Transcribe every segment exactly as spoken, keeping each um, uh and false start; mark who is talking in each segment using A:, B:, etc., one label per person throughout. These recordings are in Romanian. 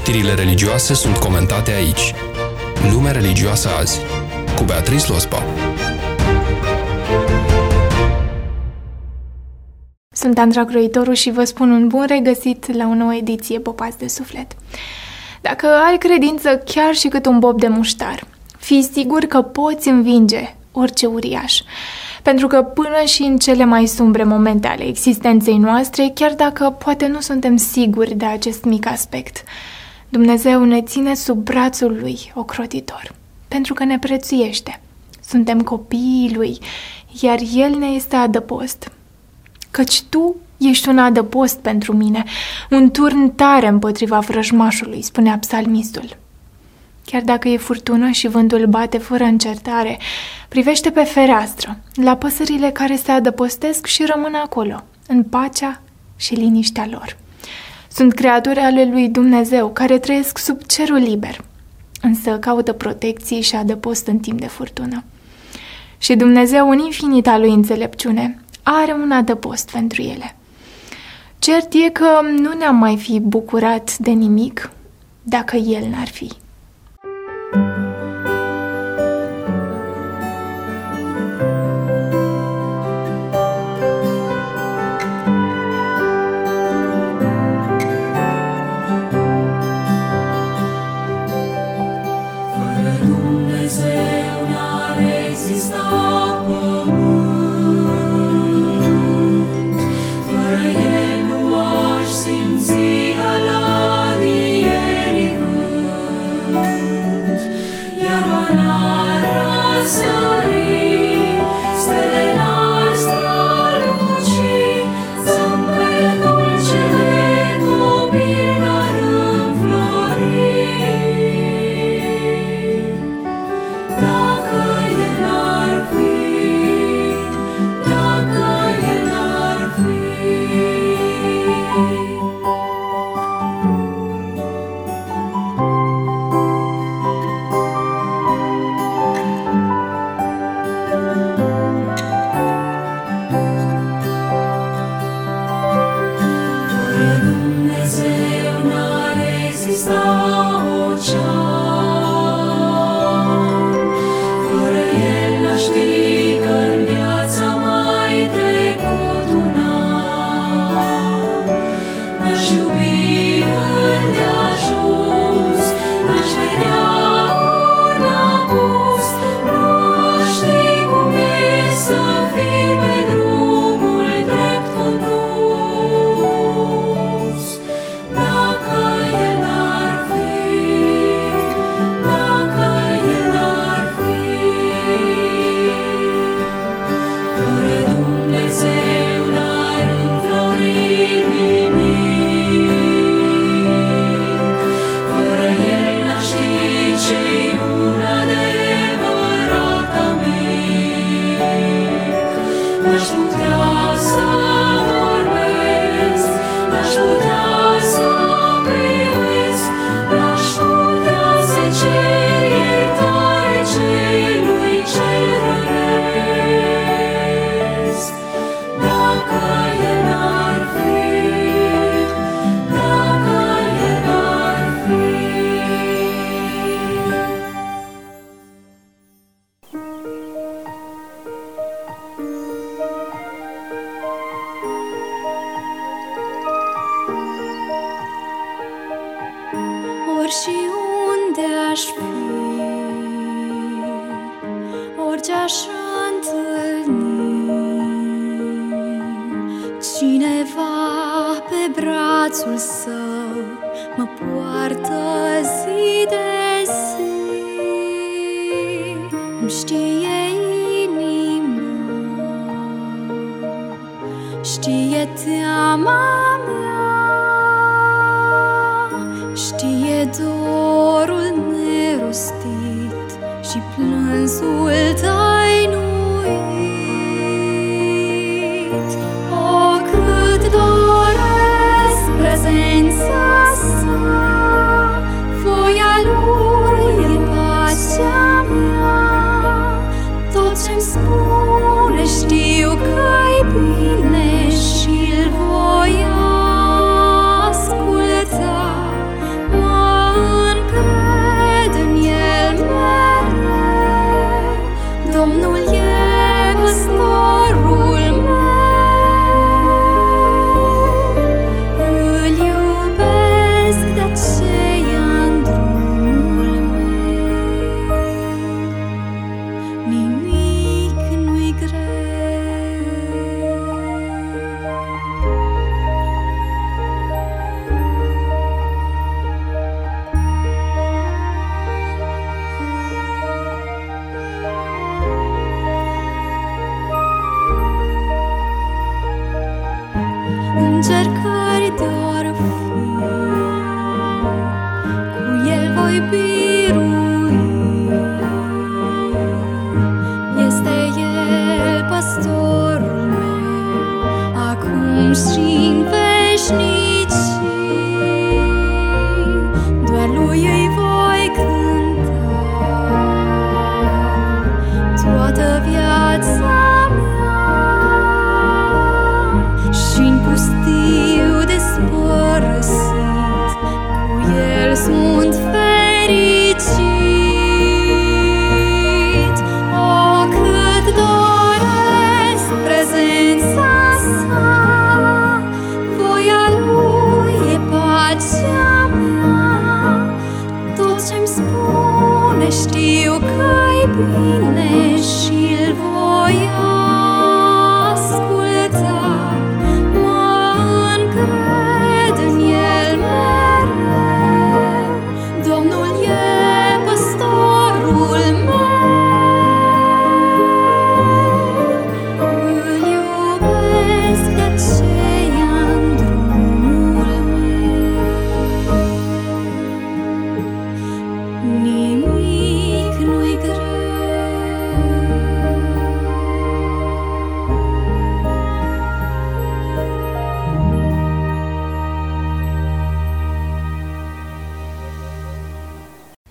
A: Știrile religioase sunt comentate aici. Lumea religioasă azi, cu Beatrice Lospa.
B: Sunt Andra Croitoru și vă spun un bun regăsit la o nouă ediție Popați de Suflet. Dacă ai credință chiar și cât un bob de muștar, fii sigur că poți învinge orice uriaș. Pentru că până și în cele mai sumbre momente ale existenței noastre, chiar dacă poate nu suntem siguri de acest mic aspect, Dumnezeu ne ține sub brațul Lui ocrotitor, pentru că ne prețuiește. Suntem copiii Lui, iar El ne este adăpost. Căci Tu ești un adăpost pentru mine, un turn tare împotriva vrăjmașului, spunea psalmistul. Chiar dacă e furtună și vântul bate fără încetare, privește pe fereastră, la păsările care se adăpostesc și rămân acolo, în pacea și liniștea lor. Sunt creaturi ale lui Dumnezeu care trăiesc sub cerul liber, însă caută protecție și adăpost în timp de furtună. Și Dumnezeu, în infinita lui înțelepciune, are un adăpost pentru ele. Cert e că nu ne-am mai fi bucurat de nimic dacă El n-ar fi.
C: Și unde aș fi, orice aș întâlni, cineva pe brațul său mă poartă zi de zi. Îmi știe inima, știe teama mea, știe dorul nerostit și plânsul tăinuit. O, cât doresc prezența sa, voia lui e pacea mea. Tot ce-mi spune știu că-i bine și-l voi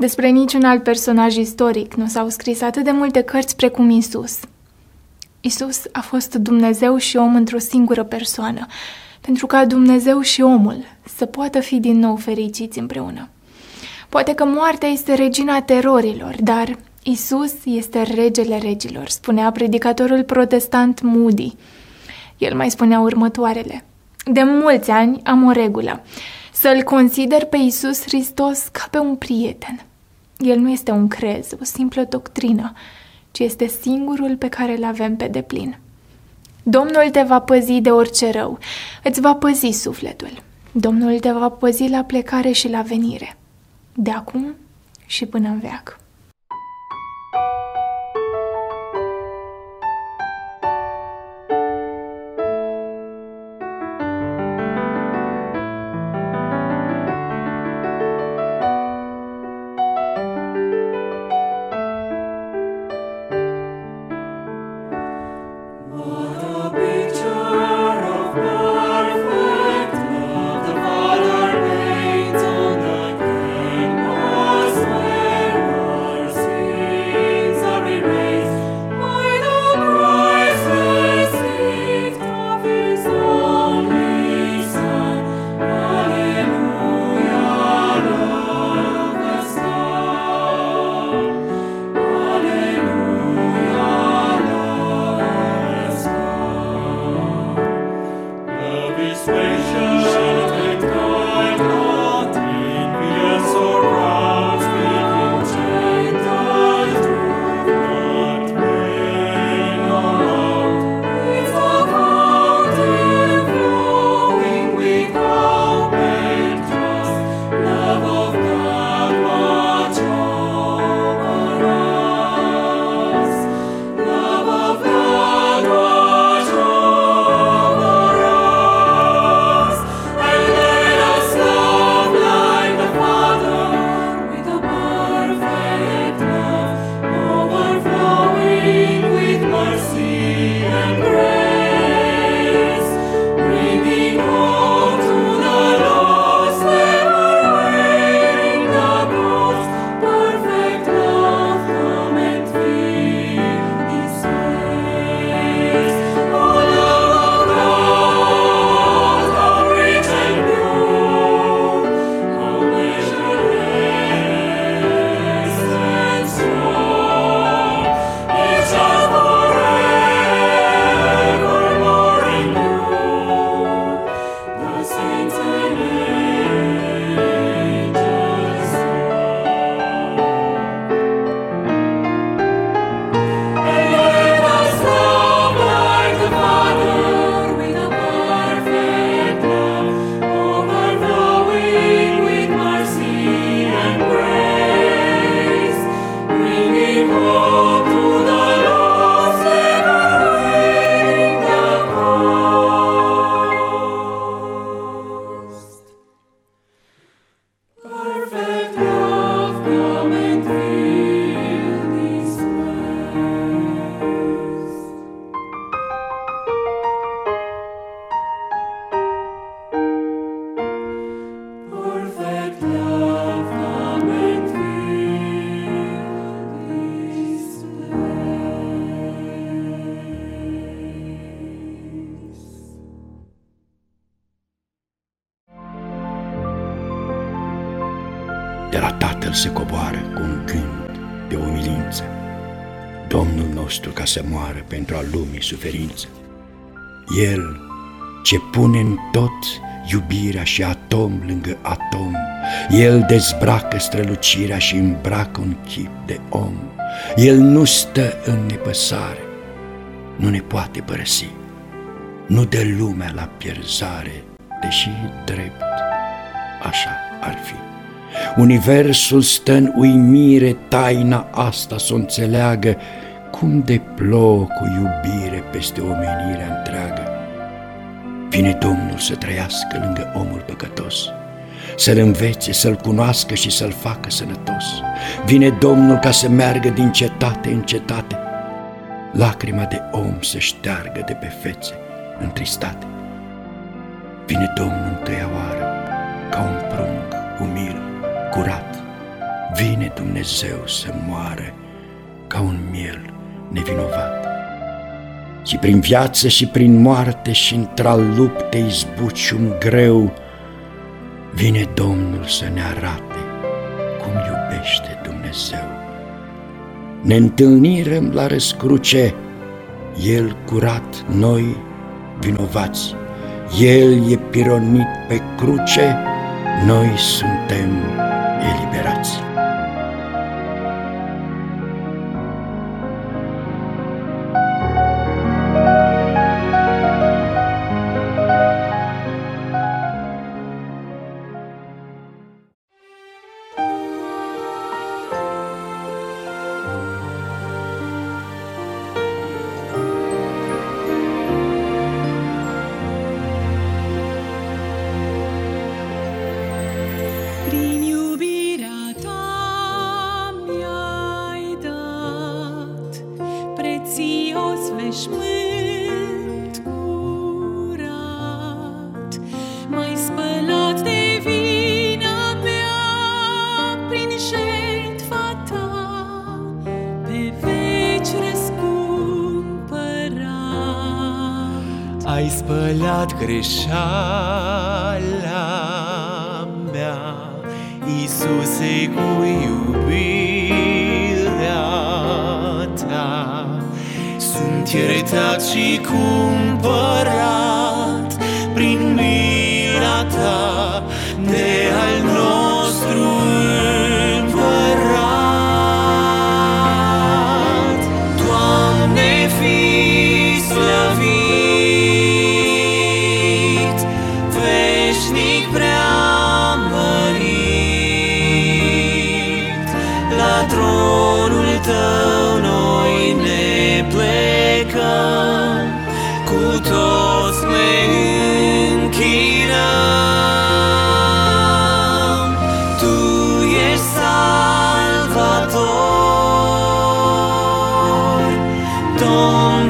B: Despre niciun alt personaj istoric nu s-au scris atât de multe cărți precum Isus. Isus a fost Dumnezeu și om într-o singură persoană, pentru ca Dumnezeu și omul să poată fi din nou fericiți împreună. Poate că moartea este regina terorilor, dar Isus este regele regilor, spunea predicatorul protestant Moody. El mai spunea următoarele: de mulți ani am o regulă, să-L consider pe Isus Hristos ca pe un prieten. El nu este un crez, o simplă doctrină, ci este singurul pe care îl avem pe deplin. Domnul te va păzi de orice rău, îți va păzi sufletul. Domnul te va păzi la plecare și la venire, de acum și până în veac.
D: De la Tatăl se coboară cu un gând de umilință Domnul nostru ca să moară pentru a lumii suferință. El ce pune în tot iubirea și atom lângă atom, El dezbracă strălucirea și îmbracă un chip de om. El nu stă în nepăsare, nu ne poate părăsi, nu dă lumea la pierzare, deși drept așa ar fi. Universul stă în uimire, taina asta s-o înțeleagă, cum de plouă cu iubire peste omenirea întreagă. Vine Domnul să trăiască lângă omul păcătos, să-l învețe, să-l cunoască și să-l facă sănătos. Vine Domnul ca să meargă din cetate în cetate, lacrima de om să șteargă de pe fețe întristate. Vine Domnul întâia oară, ca un prunc umil, curat, vine Dumnezeu să moare ca un miel nevinovat. Și prin viață și prin moarte și într-al luptei zbucium greu, vine Domnul să ne arate cum iubește Dumnezeu. Ne întâlnirăm la răscruce, El curat, noi vinovați. El e pironit pe cruce, noi suntem eliberați.
C: veșmânt curat, m-ai spălat de vina mea prin jertfa ta, pe veci răscumpărat.
E: Ai spălat greșeala mea, Iisuse, cu iubirea ta. Sunt iertat și cumpărat prin mila ta de al nostru împărat. Doamne, fii slăvit, veșnic preamărit, la tronul tău noi ne plecăm, cu toți ne închinăm. Tu ești Salvator, Domn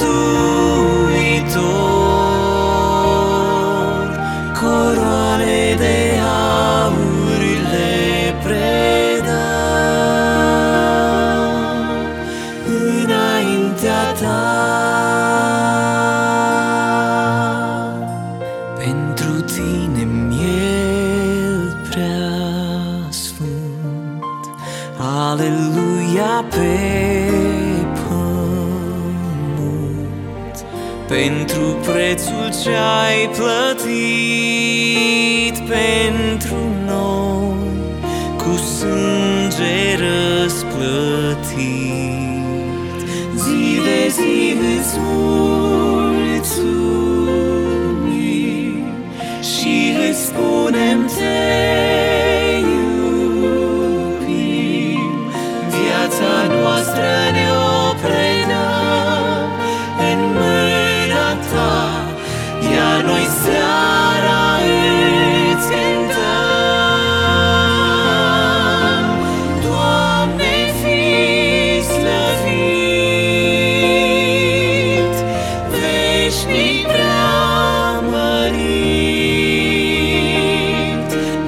E: mântuitor, coroane de aur le predăm înaintea ta. Pentru tine miel prea sfânt, aleluia, pe pământ, pentru prețul ce-ai plătit pentru noi, cu sânge răsplătit. Zi de zi îți mulțumim și îți spunem te iubim. Viața noastră ne-o predăm în mâna ta, iar noi seara îți cântăm. Doamne, fii slăvit, veșnic preamărit,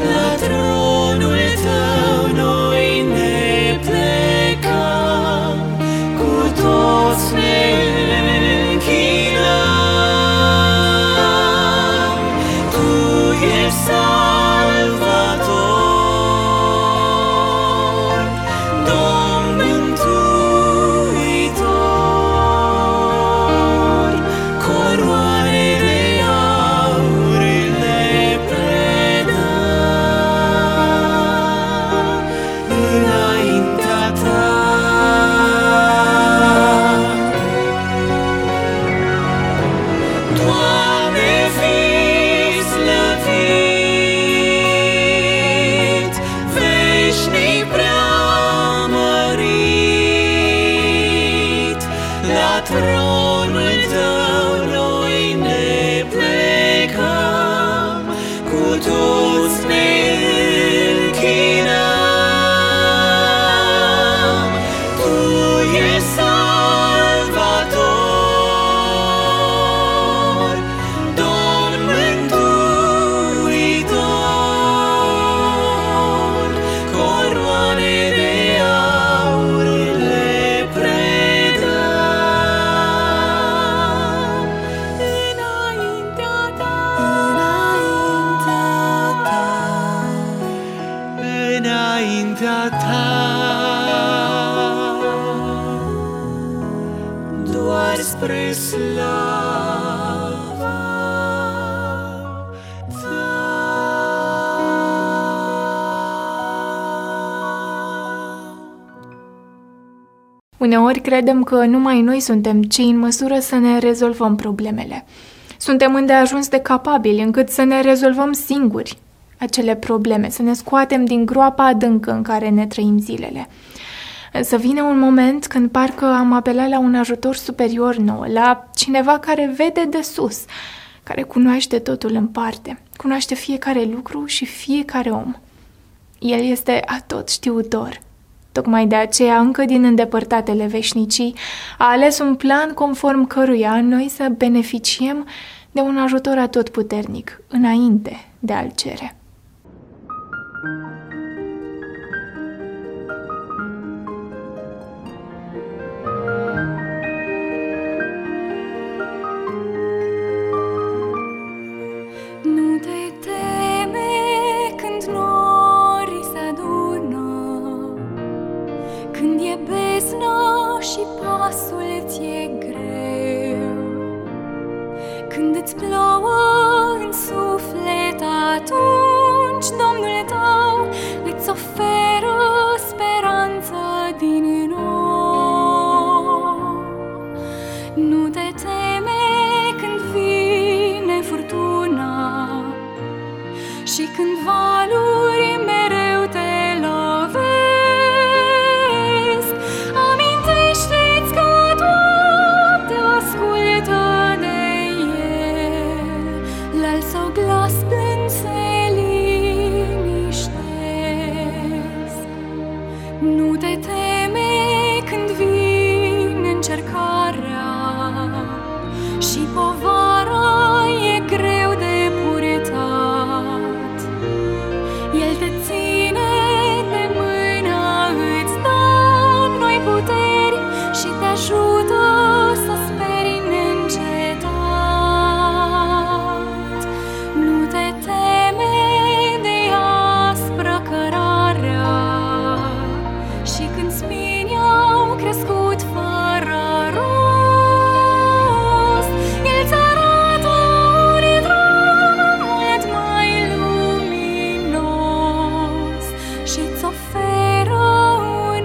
E: înaintea ta, doar spre slava ta.
B: Uneori credem că numai noi suntem cei în măsură să ne rezolvăm problemele. Suntem îndeajuns de capabili încât să ne rezolvăm singuri acele probleme, să ne scoatem din groapa adâncă în care ne trăim zilele. Însă vine un moment când parcă am apelat la un ajutor superior nouă, la cineva care vede de sus, care cunoaște totul în parte, cunoaște fiecare lucru și fiecare om. El este atot știutor. Tocmai de aceea, încă din îndepărtatele veșnicii, a ales un plan conform căruia noi să beneficiem de un ajutor atotputernic, înainte de a-l cere.
C: Nu te teme când norii se adună, când e beznă și pasul ți-e greu, când îți plouă în suflet, atunci Domnul tău îți oferă speranță din nou. Nu te teme când vine furtuna și când valuri mereu te lovesc. Amintește-ți că toate ascultă de El, la-al său glas plâns se liniștesc. Nu te teme când vine încercarea și povara e greu de purtat. El te ține de mână, îți dă noi puteri și te ajută să speri neîncetat. Nu te teme de aspră cărarea și când spini au crescut fără rost, El ți arată un drum mult mai luminos și-ți oferă un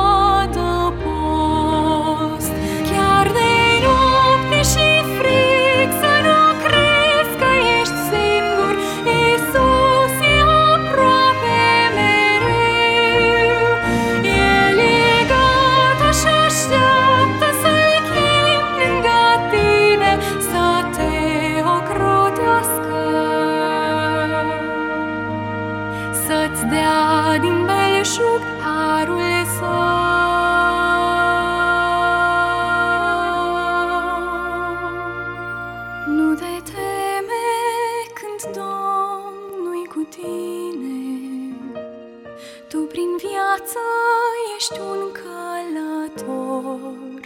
C: adăpost. Chiar de noapte și frig să nu crezi că ești singur, Iisus e aproape mereu. El e gata și așteaptă să-L chemi lângă tine, să te ocrotească, să-ți dea din belșug harul său. Nu te teme când Domnul-i cu tine, tu prin viață ești un călător.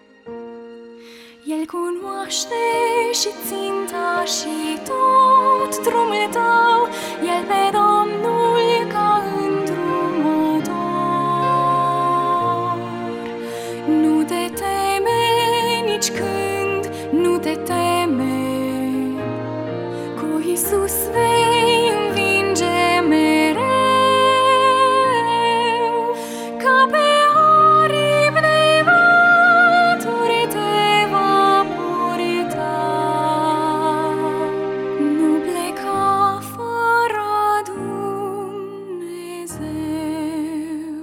C: El cunoaște și ținta și tot drumul tău, El pe Domnul ca îndrumător. Nu te teme nici când nu te teme, cu Iisus vei învinge mereu, ca pe aripi de vături te va purta. Nu pleca fără Dumnezeu.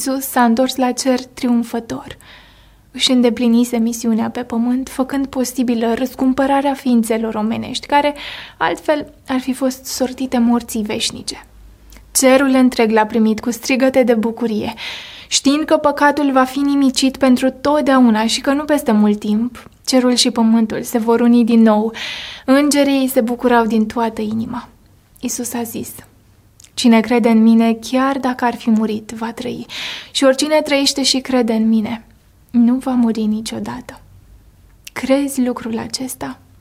B: Iisus s-a întors la cer triumfător. Își îndeplinise misiunea pe pământ, făcând posibilă răscumpărarea ființelor omenești, care altfel ar fi fost sortite morții veșnice. Cerul întreg l-a primit cu strigăte de bucurie, știind că păcatul va fi nimicit pentru totdeauna și că nu peste mult timp cerul și pământul se vor uni din nou. Îngerii se bucurau din toată inima. Iisus a zis: cine crede în mine, chiar dacă ar fi murit, va trăi. Și oricine trăiește și crede în mine, nu va muri niciodată. Crezi lucrul acesta?